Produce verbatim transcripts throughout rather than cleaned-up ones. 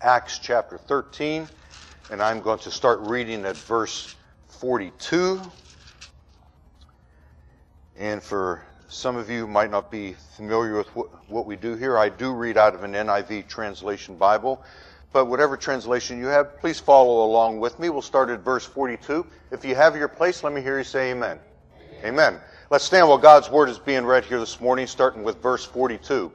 Acts chapter thirteen, and I'm going to start reading at verse forty-two. And for some of you who might not be familiar with what, what we do here, I do read out of an N I V translation Bible. But whatever translation you have, please follow along with me. We'll start at verse forty-two. If you have your place, let me hear you say amen. Amen. Amen. Let's stand while God's word is being read here this morning, starting with verse forty-two.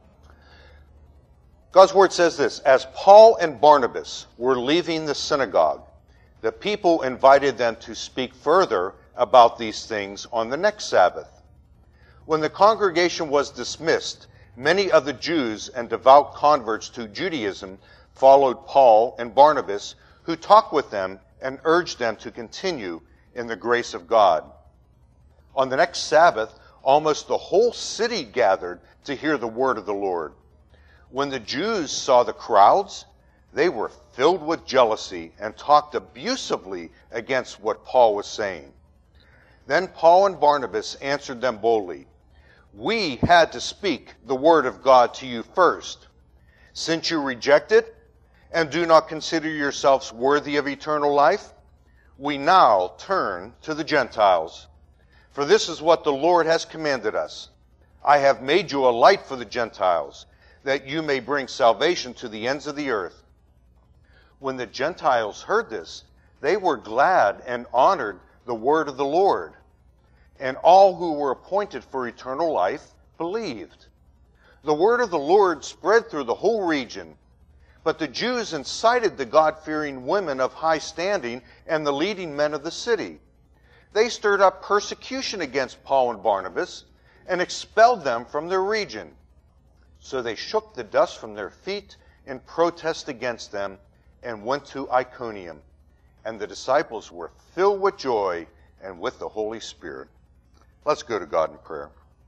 God's word says this: As Paul and Barnabas were leaving the synagogue, the people invited them to speak further about these things on the next Sabbath. When the congregation was dismissed, many of the Jews and devout converts to Judaism followed Paul and Barnabas, who talked with them and urged them to continue in the grace of God. On the next Sabbath, almost the whole city gathered to hear the word of the Lord. When the Jews saw the crowds, they were filled with jealousy and talked abusively against what Paul was saying. Then Paul and Barnabas answered them boldly, "We had to speak the word of God to you first. Since you reject it and do not consider yourselves worthy of eternal life, we now turn to the Gentiles. For this is what the Lord has commanded us. I have made you a light for the Gentiles, that you may bring salvation to the ends of the earth." When the Gentiles heard this, they were glad and honored the word of the Lord. And all who were appointed for eternal life believed. The word of the Lord spread through the whole region. But the Jews incited the God-fearing women of high standing and the leading men of the city. They stirred up persecution against Paul and Barnabas and expelled them from their region. So they shook the dust from their feet in protest against them and went to Iconium. And the disciples were filled with joy and with the Holy Spirit. Let's go to God in prayer.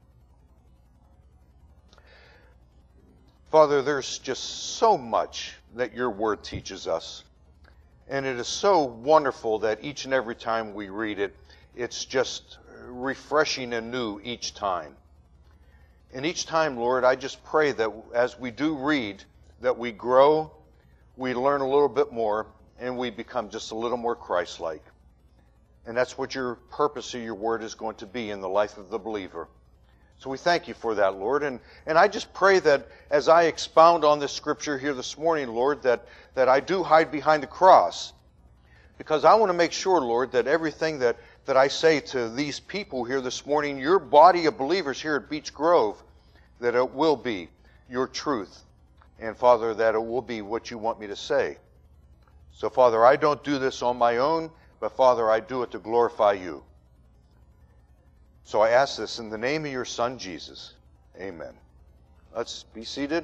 Father, there's just so much that your word teaches us. And it is so wonderful that each and every time we read it, it's just refreshing and new each time. And each time, Lord, I just pray that as we do read, that we grow, we learn a little bit more, and we become just a little more Christ-like. And that's what your purpose of your word is going to be in the life of the believer. So we thank you for that, Lord. And, and I just pray that as I expound on this scripture here this morning, Lord, that, that I do hide behind the cross. Because I want to make sure, Lord, that everything that, that I say to these people here this morning, your body of believers here at Beech Grove, that it will be your truth. And, Father, that it will be what you want me to say. So, Father, I don't do this on my own, but, Father, I do it to glorify you. So I ask this in the name of your Son, Jesus. Amen. Let's be seated.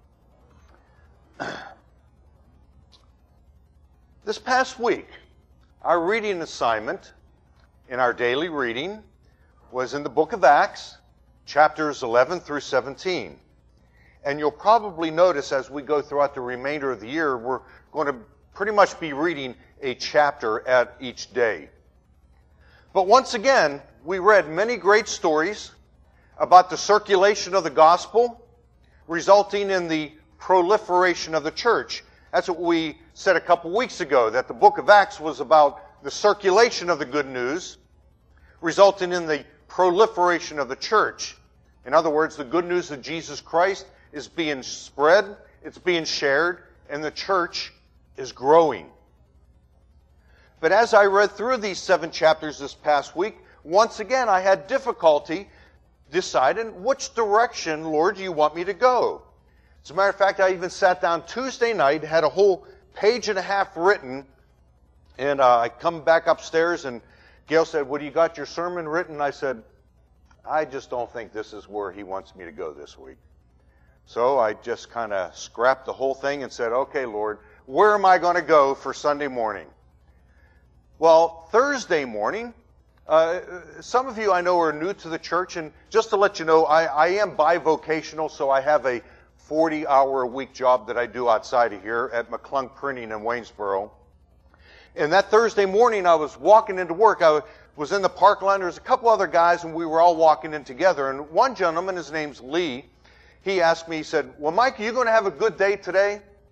This past week, our reading assignment in our daily reading was in the book of Acts, chapters eleven through seventeen. And you'll probably notice as we go throughout the remainder of the year, we're going to pretty much be reading a chapter at each day. But once again, we read many great stories about the circulation of the gospel, resulting in the proliferation of the church. That's what we said a couple weeks ago, that the book of Acts was about the circulation of the good news, resulting in the proliferation of the church. In other words, the good news of Jesus Christ is being spread, it's being shared, and the church is growing. But as I read through these seven chapters this past week, once again I had difficulty deciding which direction, Lord, do you want me to go. As a matter of fact, I even sat down Tuesday night, had a whole page and a half written, and uh, I come back upstairs and Gail said, "Well, you got your sermon written?" I said, "I just don't think this is where he wants me to go this week." So I just kind of scrapped the whole thing and said, "Okay, Lord, where am I going to go for Sunday morning?" Well, Thursday morning, uh, some of you I know are new to the church, and just to let you know, I, I am bivocational, so I have a forty-hour-a-week job that I do outside of here at McClung Printing in Waynesboro. And that Thursday morning, I was walking into work. I was in the park line. There was a couple other guys, and we were all walking in together. And one gentleman, his name's Lee, he asked me, he said, "Well, Mike, are you going to have a good day today?"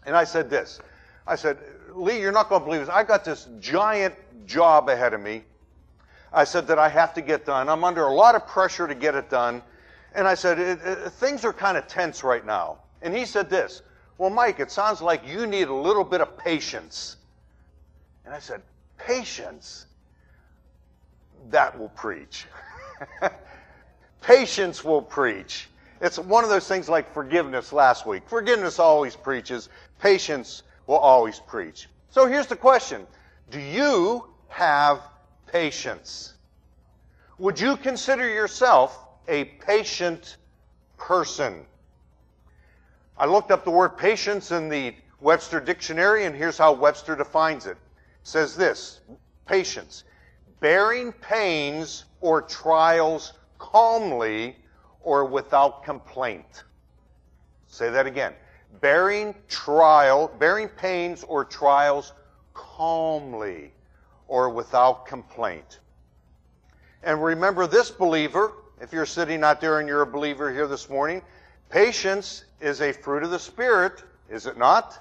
And I said this. I said, Lee, you're not going to believe this. I got this giant job ahead of me. I said that I have to get done. I'm under a lot of pressure to get it done. And I said, it, it, things are kind of tense right now. And he said this, well, Mike, it sounds like you need a little bit of patience. And I said, patience? That will preach. Patience will preach. It's one of those things like forgiveness last week. Forgiveness always preaches. Patience will always preach. So here's the question. Do you have patience? Would you consider yourself a patient person? I looked up the word patience in the Webster Dictionary, and here's how Webster defines it. It says this, patience, bearing pains or trials calmly or without complaint. Say that again. Bearing trial, bearing pains or trials calmly or without complaint. And remember this, believer, if you're sitting out there and you're a believer here this morning, patience is a fruit of the Spirit, is it not?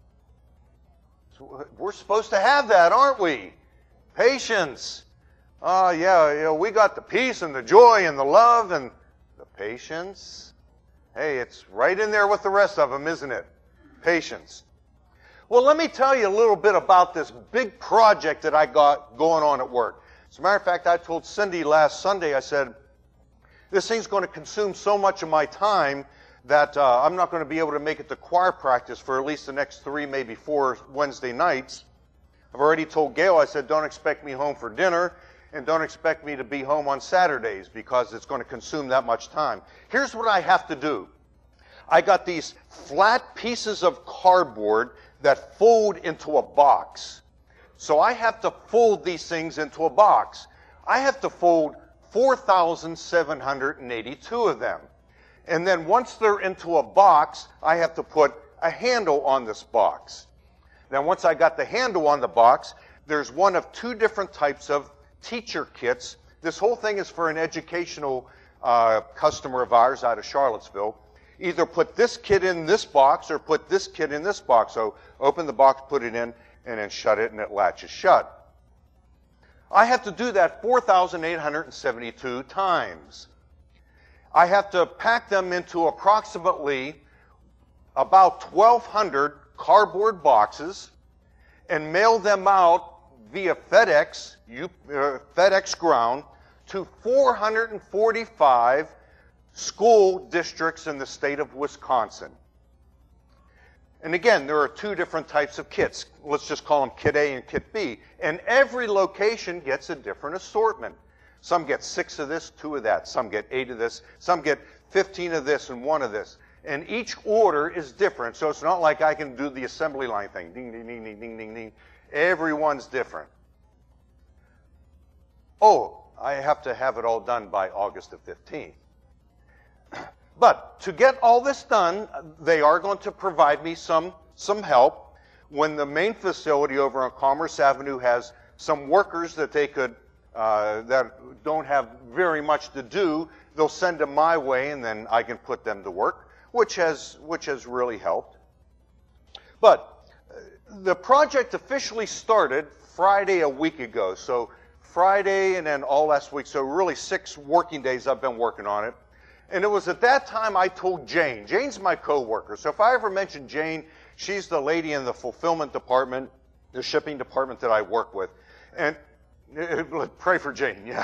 We're supposed to have that, aren't we? Patience. Oh, uh, yeah, you know, we got the peace and the joy and the love and the patience. Hey, it's right in there with the rest of them, isn't it? Patience. Well, let me tell you a little bit about this big project that I got going on at work. As a matter of fact, I told Cindy last Sunday, I said, this thing's going to consume so much of my time that uh, I'm not going to be able to make it to choir practice for at least the next three, maybe four Wednesday nights. I've already told Gail, I said, don't expect me home for dinner, and don't expect me to be home on Saturdays because it's going to consume that much time. Here's what I have to do. I got these flat pieces of cardboard that fold into a box. So I have to fold these things into a box. I have to fold four thousand seven hundred eighty-two of them. And then once they're into a box, I have to put a handle on this box. Now once I got the handle on the box, there's one of two different types of teacher kits. This whole thing is for an educational uh, customer of ours out of Charlottesville. Either put this kit in this box or put this kit in this box. So open the box, put it in, and then shut it, and it latches shut. I have to do that four thousand eight hundred seventy-two times. I have to pack them into approximately about twelve hundred cardboard boxes and mail them out via FedEx, uh, FedEx ground, to four hundred forty-five school districts in the state of Wisconsin. And again, there are two different types of kits. Let's just call them Kit A and Kit B. And every location gets a different assortment. Some get six of this, two of that. Some get eight of this. Some get fifteen of this and one of this. And each order is different, so it's not like I can do the assembly line thing. Ding, ding, ding, ding, ding, ding, ding. Everyone's different. Oh, I have to have it all done by August the fifteenth. But to get all this done, they are going to provide me some, some help. When the main facility over on Commerce Avenue has some workers that they could, uh, that don't have very much to do, they'll send them my way, and then I can put them to work, which has, which has really helped. But the project officially started Friday a week ago. So Friday and then all last week. So really six working days I've been working on it. And it was at that time I told Jane. Jane's my coworker. So if I ever mention Jane, she's the lady in the fulfillment department, the shipping department that I work with. And uh, pray for Jane, yeah.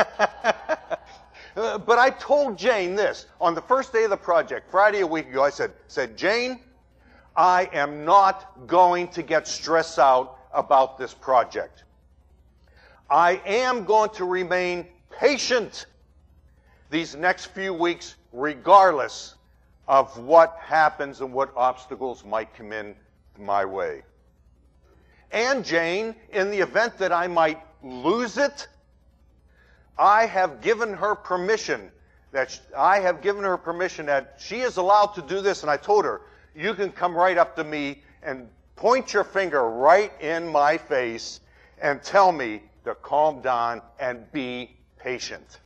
uh, but I told Jane this. On the first day of the project, Friday a week ago, I said, said, Jane, I am not going to get stressed out about this project. I am going to remain patient these next few weeks, regardless of what happens and what obstacles might come in my way. And Jane, in the event that I might lose it, I have given her permission that sh- I have given her permission that she is allowed to do this, and I told her, you can come right up to me and point your finger right in my face and tell me to calm down and be patient.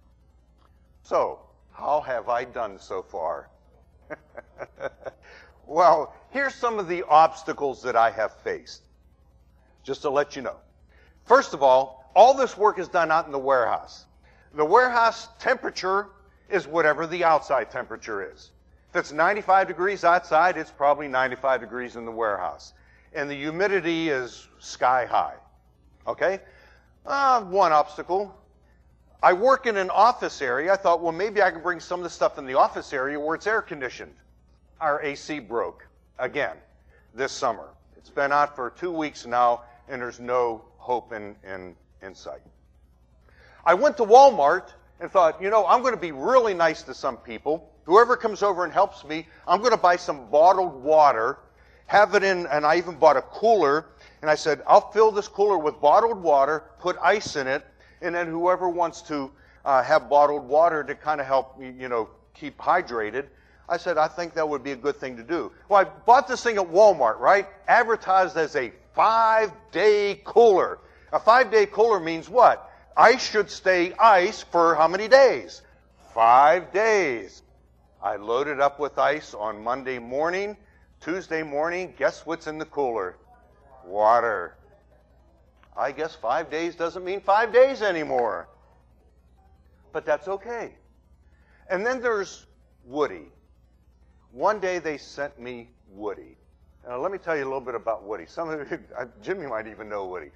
So, how have I done so far? Well, here's some of the obstacles that I have faced, just to let you know. First of all, all this work is done out in the warehouse. The warehouse temperature is whatever the outside temperature is. If it's ninety-five degrees outside, it's probably ninety-five degrees in the warehouse. And the humidity is sky high. Okay? Uh, one obstacle. I work in an office area. I thought, well, maybe I can bring some of the stuff in the office area where it's air conditioned. Our A C broke again this summer. It's been out for two weeks now, and there's no hope in, in, in sight. I went to Walmart and thought, you know, I'm going to be really nice to some people. Whoever comes over and helps me, I'm going to buy some bottled water, have it in, and I even bought a cooler, and I said, I'll fill this cooler with bottled water, put ice in it, and then whoever wants to uh, have bottled water to kind of help me, you know, keep hydrated, I said, I think that would be a good thing to do. Well, I bought this thing at Walmart, right? Advertised as a five-day cooler. A five-day cooler means what? Ice should stay ice for how many days? Five days. I loaded up with ice on Monday morning. Tuesday morning, guess what's in the cooler? Water. I guess five days doesn't mean five days anymore. But that's okay. And then there's Woody. One day they sent me Woody. Now let me tell you a little bit about Woody. Some of you, Jimmy might even know Woody.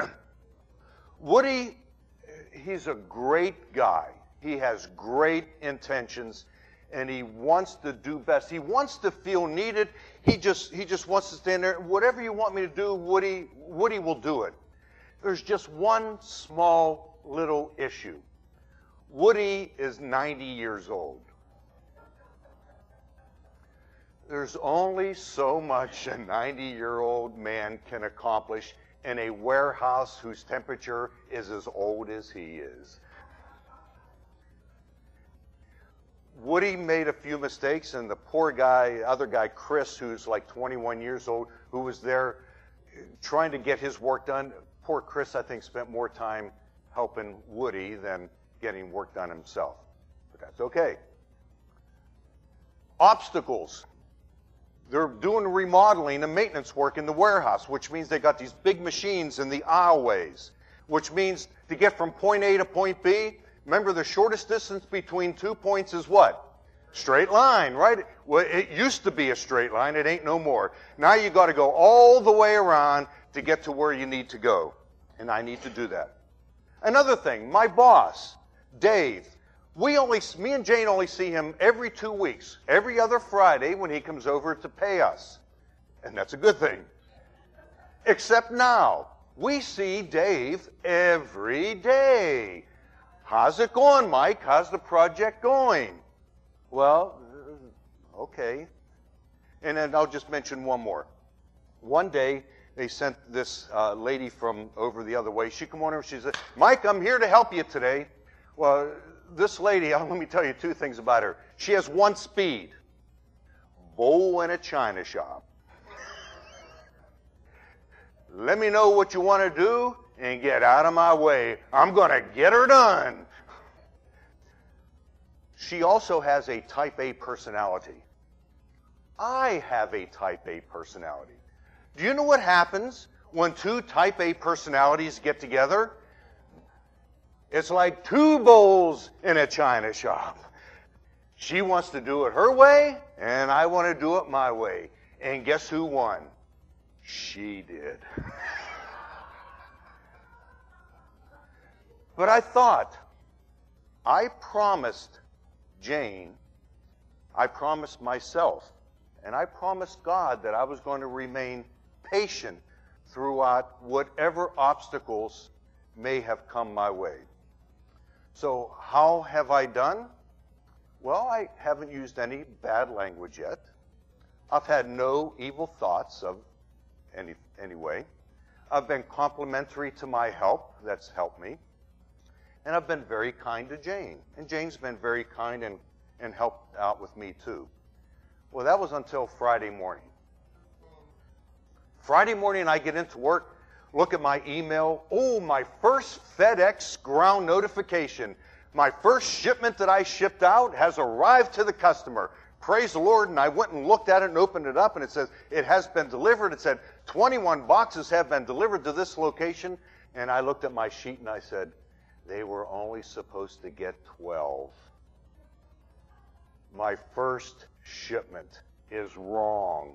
Woody, he's a great guy. He has great intentions, and he wants to do best. He wants to feel needed. He just he just wants to stand there. Whatever you want me to do, Woody, Woody will do it. There's just one small little issue. Woody is ninety years old. There's only so much a ninety-year-old man can accomplish in a warehouse whose temperature is as old as he is. Woody made a few mistakes, and the poor guy, other guy, Chris, who's like twenty-one years old, who was there trying to get his work done, poor Chris, I think, spent more time helping Woody than getting work done himself. But that's okay. Obstacles. They're doing remodeling and maintenance work in the warehouse, which means they got these big machines in the aisleways, which means to get from point A to point B, remember the shortest distance between two points is what? Straight line, right? Well, it used to be a straight line. It ain't no more. Now you got to go all the way around to get to where you need to go. And I need to do that. Another thing, my boss, Dave, We only, me and Jane only see him every two weeks, every other Friday when he comes over to pay us. And that's a good thing. Except now, we see Dave every day. How's it going, Mike? How's the project going? Well, okay. And then I'll just mention one more. One day, they sent this uh, lady from over the other way. She come on over, she said, Mike, I'm here to help you today. Well, this lady, let me tell you two things about her. She has one speed. Bowl in a china shop. Let me know what you want to do and get out of my way. I'm going to get her done. She also has a type A personality. I have a type A personality. Do you know what happens when two type A personalities get together? It's like two bowls in a china shop. She wants to do it her way, and I want to do it my way. And guess who won? She did. But I thought, I promised Jane, I promised myself, and I promised God that I was going to remain patient throughout whatever obstacles may have come my way. So how have I done? Well, I haven't used any bad language yet. I've had no evil thoughts of any anyway. I've been complimentary to my help. That's helped me. And I've been very kind to Jane. And Jane's been very kind and, and helped out with me too. Well, that was until Friday morning. Friday morning I get into work, look at my email. Oh, my first FedEx ground notification. My first shipment that I shipped out has arrived to the customer. praise the Lord, and I went and looked at it and opened it up, and it says, it has been delivered. It said, twenty-one boxes have been delivered to this location. And I looked at my sheet and I said, they were only supposed to get twelve. My first shipment is wrong.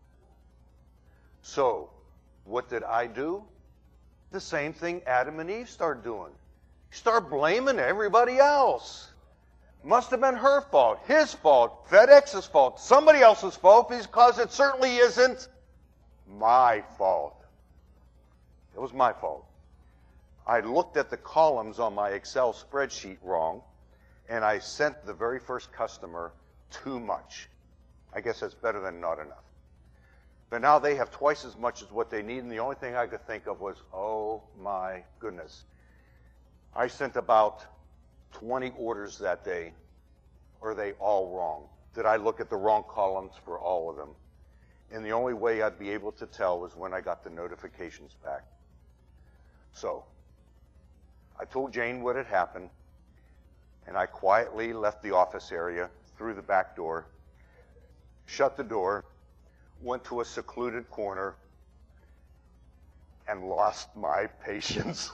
So, what did I do? The same thing Adam and Eve started doing. Start blaming everybody else. Must have been her fault, his fault, FedEx's fault, somebody else's fault, because it certainly isn't my fault. It was my fault. I looked at the columns on my Excel spreadsheet wrong, and I sent the very first customer too much. I guess that's better than not enough. But now they have twice as much as what they need, and the only thing I could think of was, oh my goodness. I sent about twenty orders that day. Or are they all wrong? Did I look at the wrong columns for all of them? And the only way I'd be able to tell was when I got the notifications back. So, I told Jane what had happened, and I quietly left the office area through the back door, shut the door, went to a secluded corner, and lost my patience.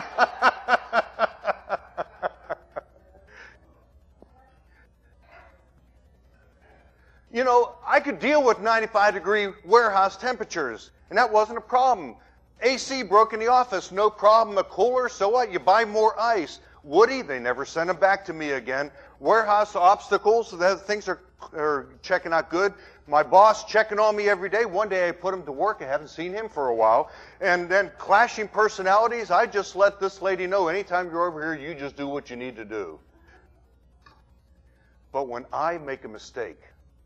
You know, I could deal with ninety-five degree warehouse temperatures, and that wasn't a problem. A C broke in the office, no problem. A cooler, so what? You buy more ice. Woody, they never sent them back to me again. Warehouse obstacles, the things are, are checking out good. My boss checking on me every day. One day I put him to work. I haven't seen him for a while. And then clashing personalities. I just let this lady know, anytime you're over here, you just do what you need to do. But when I make a mistake,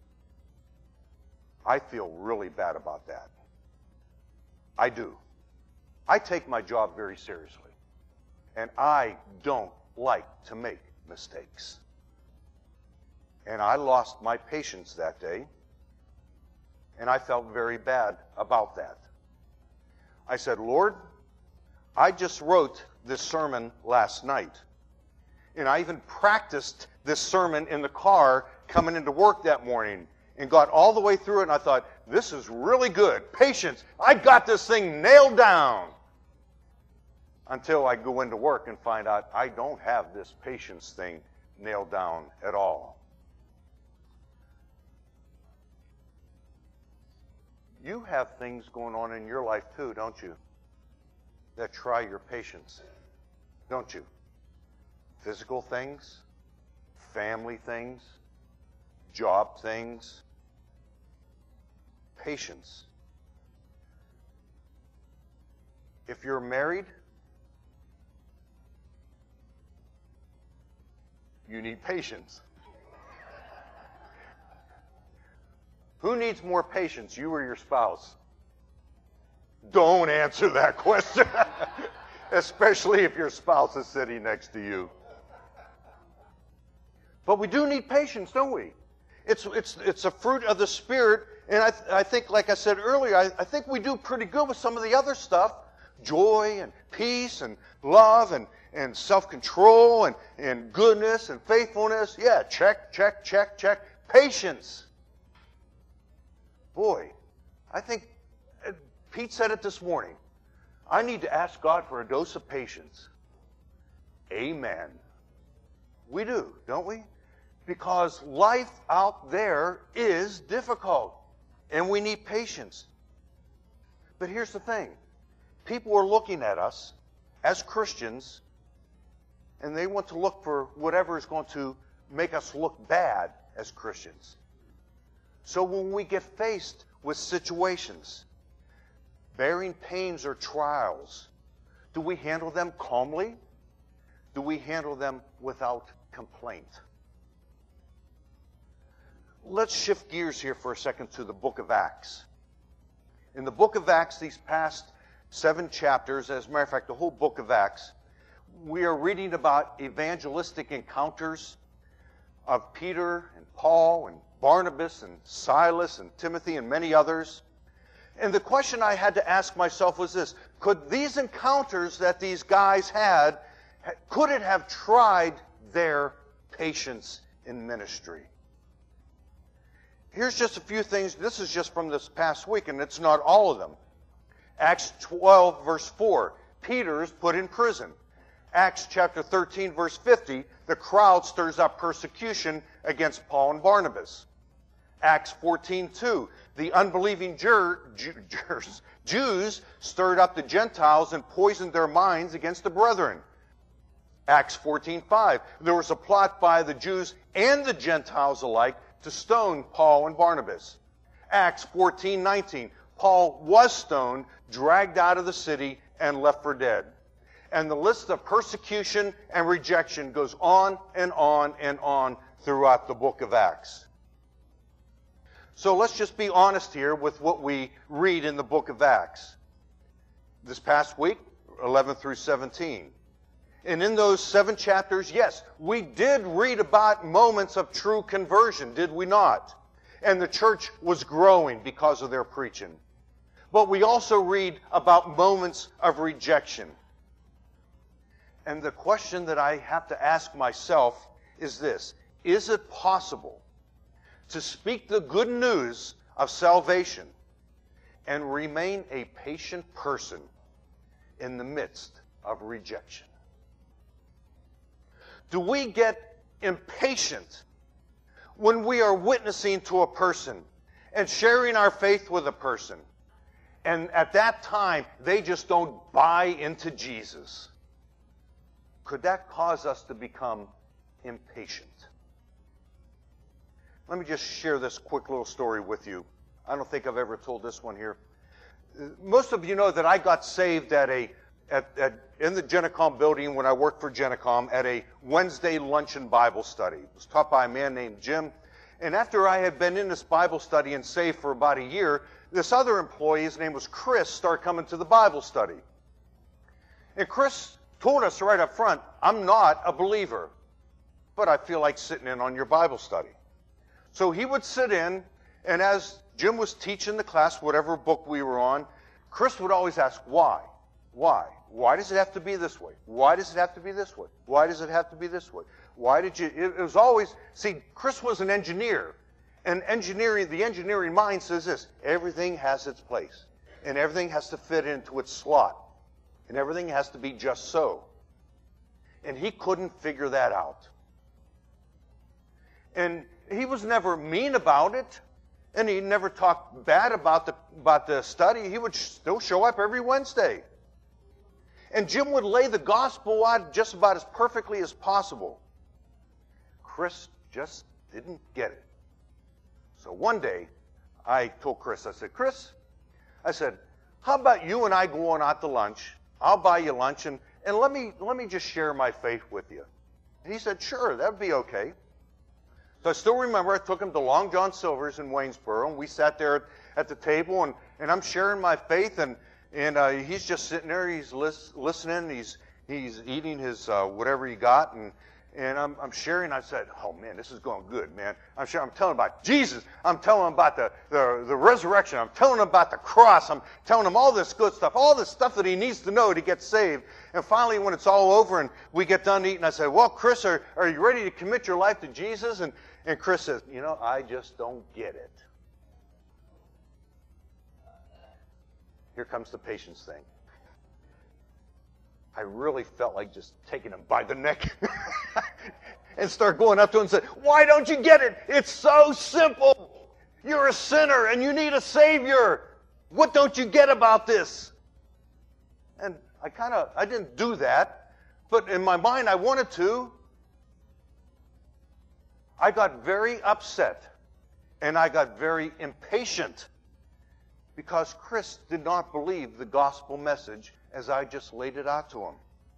I feel really bad about that. I do. I take my job very seriously. And I don't like to make mistakes. And I lost my patience that day. And I felt very bad about that. I said, Lord, I just wrote this sermon last night. And I even practiced this sermon in the car coming into work that morning. And got all the way through it, and I thought, this is really good. Patience. I got this thing nailed down. Until I go into work and find out I don't have this patience thing nailed down at all. You have things going on in your life too, don't you? That try your patience, don't you? Physical things, family things, job things. Patience. If you're married, you need patience. Who needs more patience, you or your spouse? Don't answer that question, especially if your spouse is sitting next to you. But we do need patience, don't we? It's, it's, it's a fruit of the Spirit, and I, th- I think, like I said earlier, I, I think we do pretty good with some of the other stuff. Joy and peace and love and, and self-control and, and goodness and faithfulness. Yeah, check, check, check, check. Patience. Boy, I think, uh, Pete said it this morning. I need to ask God for a dose of patience. Amen. We do, don't we? Because life out there is difficult, and we need patience. But here's the thing. People are looking at us as Christians, and they want to look for whatever is going to make us look bad as Christians. So when we get faced with situations, bearing pains or trials, do we handle them calmly? Do we handle them without complaint? Let's shift gears here for a second to the book of Acts. In the book of Acts, these past seven chapters, as a matter of fact, the whole book of Acts, we are reading about evangelistic encounters of Peter and Paul and Barnabas and Silas and Timothy and many others. And the question I had to ask myself was this: could these encounters that these guys had, could it have tried their patience in ministry? Here's just a few things. This is just from this past week, and it's not all of them. Acts twelve, verse four, Peter is put in prison. Acts chapter thirteen, verse fifty, the crowd stirs up persecution against Paul and Barnabas. Acts fourteen two, the unbelieving Jew, Jew, Jews stirred up the Gentiles and poisoned their minds against the brethren. Acts fourteen five, there was a plot by the Jews and the Gentiles alike to stone Paul and Barnabas. Acts fourteen nineteen, Paul was stoned, dragged out of the city, and left for dead. And the list of persecution and rejection goes on and on and on throughout the book of Acts. So let's just be honest here with what we read in the book of Acts. This past week, eleven through seventeen. And in those seven chapters, yes, we did read about moments of true conversion, did we not? And the church was growing because of their preaching. But we also read about moments of rejection. And the question that I have to ask myself is this: is it possible to speak the good news of salvation and remain a patient person in the midst of rejection? Do we get impatient when we are witnessing to a person and sharing our faith with a person, and at that time they just don't buy into Jesus? Could that cause us to become impatient? Let me just share this quick little story with you. I don't think I've ever told this one here. Most of you know that I got saved at a At, at, in the Genicom building when I worked for Genicom at a Wednesday luncheon Bible study. It was taught by a man named Jim. And after I had been in this Bible study and saved for about a year, this other employee, his name was Chris, started coming to the Bible study. And Chris told us right up front, I'm not a believer, but I feel like sitting in on your Bible study. So he would sit in, and as Jim was teaching the class, whatever book we were on, Chris would always ask, why? Why? Why does it have to be this way? Why does it have to be this way? Why does it have to be this way? Why did you... It, it was always... See, Chris was an engineer. And engineering, the engineering mind says this: everything has its place. And everything has to fit into its slot. And everything has to be just so. And he couldn't figure that out. And he was never mean about it. And he never talked bad about the, about the study. He would still show up every Wednesday. And Jim would lay the gospel out just about as perfectly as possible. Chris just didn't get it. So one day, I told Chris, I said, Chris, I said, how about you and I going out to lunch? I'll buy you lunch, and, and let me let me just share my faith with you. And he said, sure, that would be okay. So I still remember I took him to Long John Silver's in Waynesboro, and we sat there at the table, and, and I'm sharing my faith, and And uh, he's just sitting there. He's lis- listening. He's he's eating his uh, whatever he got, and and I'm I'm sharing. I said, "Oh man, this is going good, man." I'm sure I'm telling him about Jesus. I'm telling him about the, the the resurrection. I'm telling him about the cross. I'm telling him all this good stuff, all this stuff that he needs to know to get saved. And finally, when it's all over and we get done eating, I said, "Well, Chris, are are you ready to commit your life to Jesus?" And and Chris says, "You know, I just don't get it." Here comes the patience thing. I really felt like just taking him by the neck and start going up to him and say, "Why don't you get it? It's so simple. You're a sinner and you need a Savior. What don't you get about this?" And I kind of, I didn't do that, but in my mind I wanted to. I got very upset and I got very impatient because Chris did not believe the gospel message as I just laid it out to him.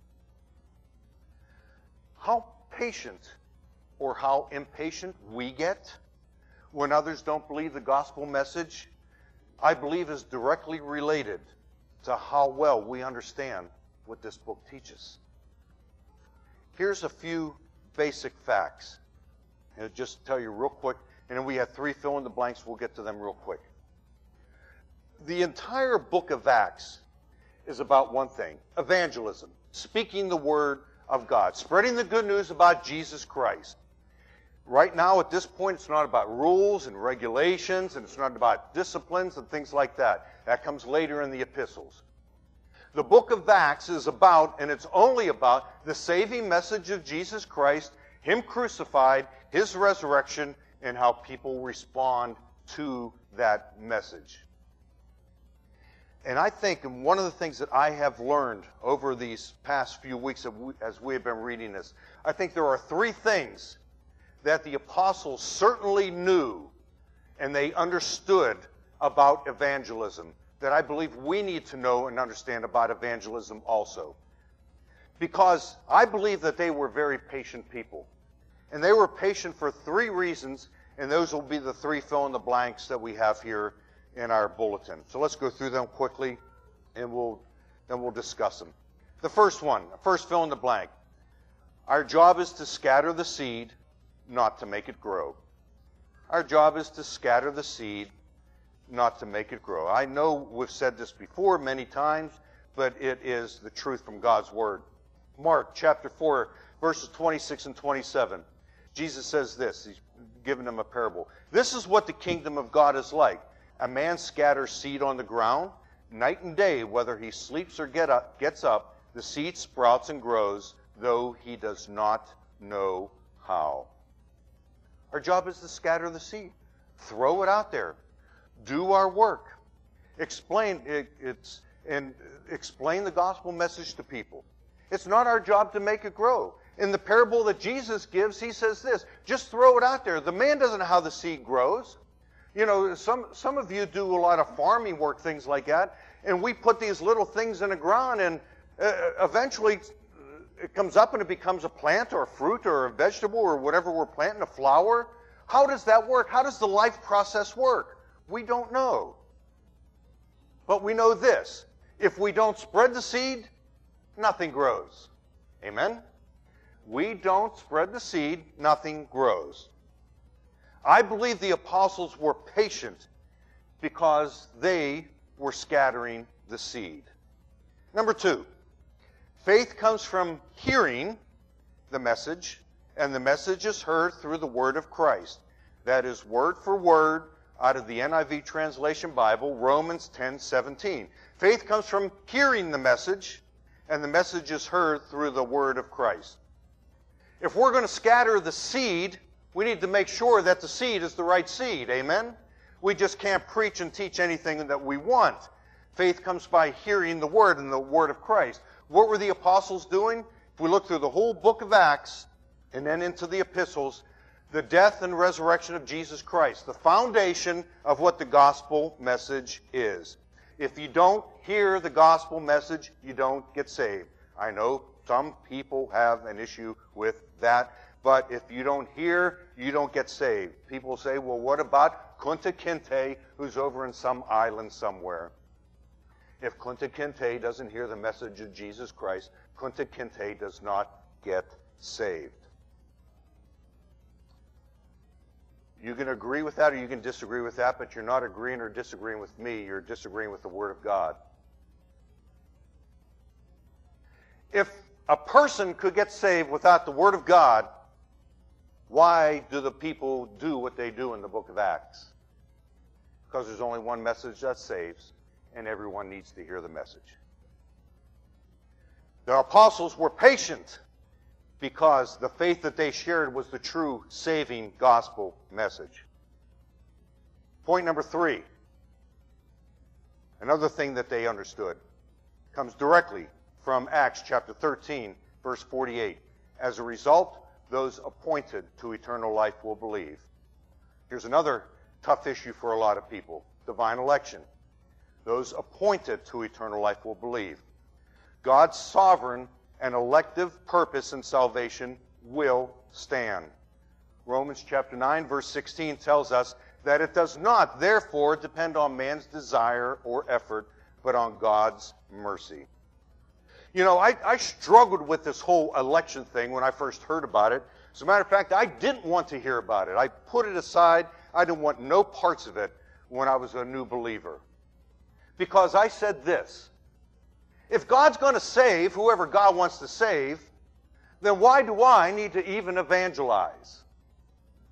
How patient or how impatient we get when others don't believe the gospel message, I believe is directly related to how well we understand what this book teaches. Here's a few basic facts. And I'll just tell you real quick, and then we have three fill in the blanks. We'll get to them real quick. The entire book of Acts is about one thing: evangelism, speaking the word of God, spreading the good news about Jesus Christ, Right now, at this point, it's not about rules and regulations, and it's not about disciplines and things like that. That comes later in the epistles. The book of Acts is about, and it's only about, the saving message of Jesus Christ, Him crucified, His resurrection, and how people respond to that message. And I think one of the things that I have learned over these past few weeks as we have been reading this, I think there are three things that the apostles certainly knew and they understood about evangelism that I believe we need to know and understand about evangelism also. Because I believe that they were very patient people. And they were patient for three reasons, and those will be the three fill-in-the-blanks that we have here in our bulletin. So let's go through them quickly, and we'll then we'll discuss them. The first one, first fill-in-the-blank. Our job is to scatter the seed, not to make it grow. Our job is to scatter the seed, not to make it grow. I know we've said this before many times, but it is the truth from God's Word. Mark chapter four, verses twenty-six and twenty-seven. Jesus says this. He's giving them a parable. This is what the kingdom of God is like. A man scatters seed on the ground. Night and day, whether he sleeps or get up, gets up, the seed sprouts and grows, though he does not know how. Our job is to scatter the seed. Throw it out there. Do our work. Explain it, it's and explain the gospel message to people. It's not our job to make it grow. In the parable that Jesus gives, he says this, just throw it out there. The man doesn't know how the seed grows. You know, some, some of you do a lot of farming work, things like that, and we put these little things in the ground, and uh, eventually it comes up and it becomes a plant or a fruit or a vegetable or whatever we're planting, a flower. How does that work? How does the life process work? We don't know. But we know this. If we don't spread the seed, nothing grows. Amen? We don't spread the seed, nothing grows. I believe the apostles were patient because they were scattering the seed. Number two, faith comes from hearing the message, and the message is heard through the word of Christ. That is word for word out of the N I V Translation Bible, Romans ten seventeen. Faith comes from hearing the message, and the message is heard through the word of Christ. If we're going to scatter the seed, we need to make sure that the seed is the right seed. Amen? We just can't preach and teach anything that we want. Faith comes by hearing the word and the word of Christ. What were the apostles doing? If we look through the whole book of Acts and then into the epistles, the death and resurrection of Jesus Christ, the foundation of what the gospel message is. If you don't hear the gospel message, you don't get saved. I know some people have an issue with that, but if you don't hear, you don't get saved. People say, well, what about Kunta Kinte, who's over in some island somewhere? If Kunta Kinte doesn't hear the message of Jesus Christ, Kunta Kinte does not get saved. You can agree with that or you can disagree with that, but you're not agreeing or disagreeing with me. You're disagreeing with the Word of God. If a person could get saved without the Word of God, why do the people do what they do in the book of Acts? Because there's only one message that saves, and everyone needs to hear the message. The apostles were patient because the faith that they shared was the true saving gospel message. Point number three. Another thing that they understood comes directly from Acts chapter thirteen, verse forty-eight. As a result, those appointed to eternal life will believe. Here's another tough issue for a lot of people. Divine election. Those appointed to eternal life will believe. God's sovereign and elective purpose in salvation will stand. Romans chapter nine, verse sixteen tells us that it does not, therefore, depend on man's desire or effort, but on God's mercy. You know, I, I struggled with this whole election thing when I first heard about it. As a matter of fact, I didn't want to hear about it. I put it aside. I didn't want no parts of it when I was a new believer. Because I said this, if God's going to save whoever God wants to save, then why do I need to even evangelize?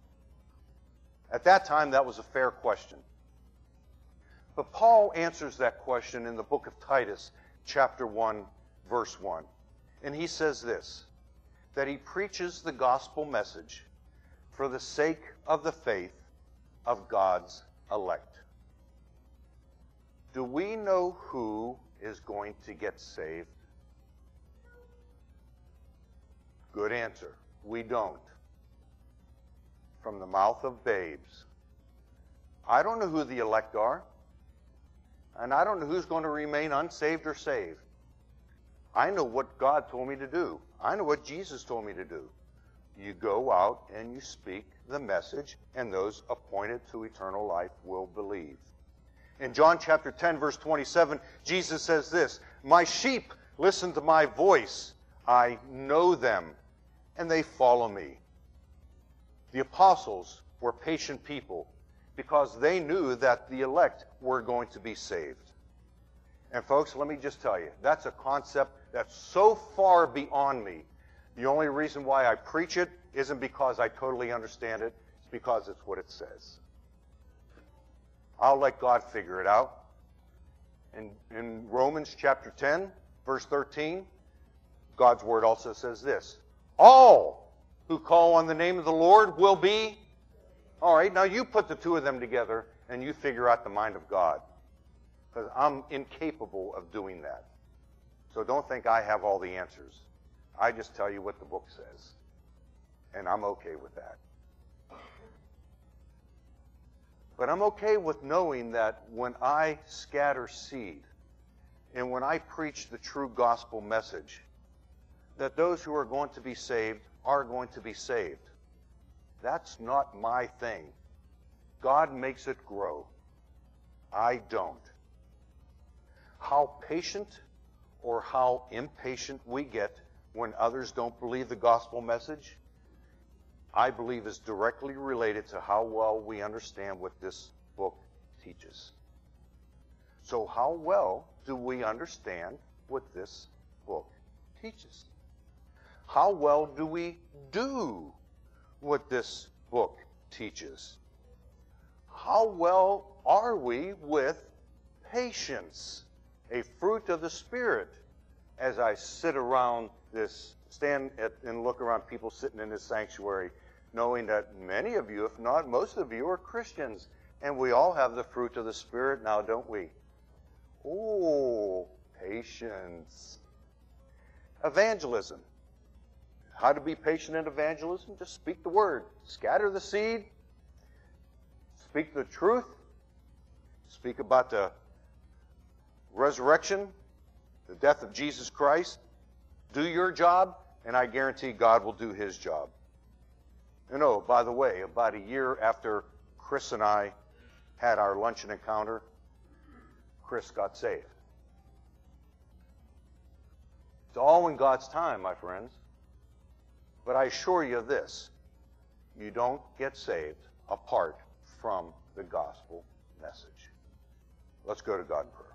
At that time, that was a fair question. But Paul answers that question in the book of Titus, chapter one, verse one. And he says this, that he preaches the gospel message for the sake of the faith of God's elect. Do we know who is going to get saved? Good answer. We don't. From the mouth of babes. I don't know who the elect are. And I don't know who's going to remain unsaved or saved. I know what God told me to do. I know what Jesus told me to do. You go out and you speak the message, and those appointed to eternal life will believe. In John chapter ten, verse twenty-seven, Jesus says this, "My sheep listen to my voice. I know them, and they follow me." The apostles were patient people because they knew that the elect were going to be saved. And folks, let me just tell you, that's a concept that's so far beyond me. The only reason why I preach it isn't because I totally understand it. It's because it's what it says. I'll let God figure it out. In, in Romans chapter ten, verse thirteen, God's word also says this, all who call on the name of the Lord will be... All right, now you put the two of them together and you figure out the mind of God. Because I'm incapable of doing that. So don't think I have all the answers. I just tell you what the book says. And I'm okay with that. But I'm okay with knowing that when I scatter seed and when I preach the true gospel message, that those who are going to be saved are going to be saved. That's not my thing. God makes it grow. I don't. How patient or how impatient we get when others don't believe the gospel message, I believe is directly related to how well we understand what this book teaches. So how well do we understand what this book teaches? How well do we do what this book teaches? How well are we with patience, a fruit of the Spirit, as I sit around this, stand at, and look around people sitting in this sanctuary, knowing that many of you, if not most of you, are Christians, and we all have the fruit of the Spirit now, don't we? Oh, patience. Evangelism. How to be patient in evangelism? Just speak the word. Scatter the seed. Speak the truth. Speak about the resurrection, the death of Jesus Christ. Do your job, and I guarantee God will do His job. And oh, by the way, about a year after Chris and I had our luncheon encounter, Chris got saved. It's all in God's time, my friends. But I assure you this, you don't get saved apart from the gospel message. Let's go to God in prayer.